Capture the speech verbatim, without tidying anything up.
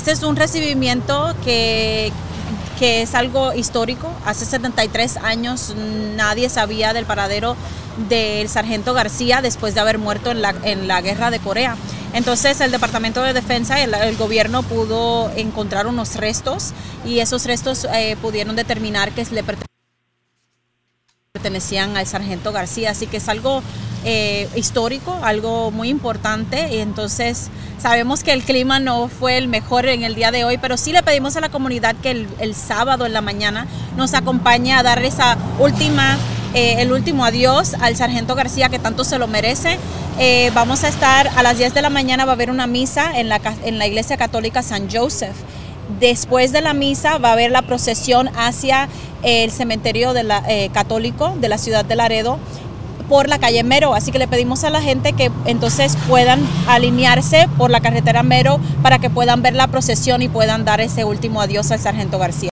Este es un recibimiento que, que es algo histórico. Hace setenta y tres años nadie sabía del paradero del sargento García después de haber muerto en la, en la guerra de Corea. Entonces el Departamento de Defensa, el, el gobierno pudo encontrar unos restos y esos restos eh, pudieron determinar que le pertenecían al sargento García, así que es algo eh, histórico, algo muy importante. Y entonces sabemos que el clima no fue el mejor en el día de hoy, pero sí le pedimos a la comunidad que el, el sábado en la mañana nos acompañe a dar esa última, eh, el último adiós al sargento García, que tanto se lo merece. Eh, vamos a estar a las diez de la mañana, va a haber una misa en la, en la iglesia católica San Joseph. Después de la misa va a haber la procesión hacia el cementerio de la, eh, católico de la ciudad de Laredo por la calle Mero, así que le pedimos a la gente que entonces puedan alinearse por la carretera Mero para que puedan ver la procesión y puedan dar ese último adiós al sargento García.